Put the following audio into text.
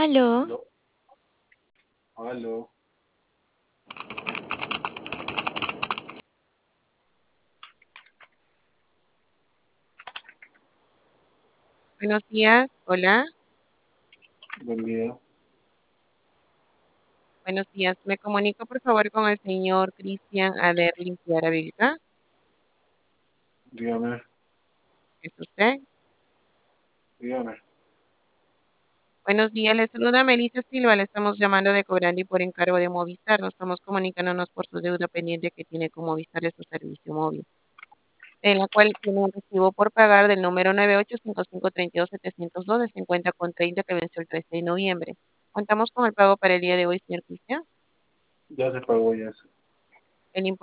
Aló, Aló, aló, Buenos días, hola, buen día, buenos días. Me comunico por favor con el señor Cristian Aderlin Vilca. dígame, ¿Es usted? dígame. Buenos días, le saluda Melissa Silva, le estamos llamando de Cobrandi por encargo de Movistar. Nos estamos comunicándonos por su deuda pendiente que tiene con Movistar de su servicio móvil, en la cual tiene un recibo por pagar del número 985532-702 de 50,30 que venció el 13 de noviembre. Contamos con el pago para el día de hoy, señor Cristian. Ya se pagó ya. El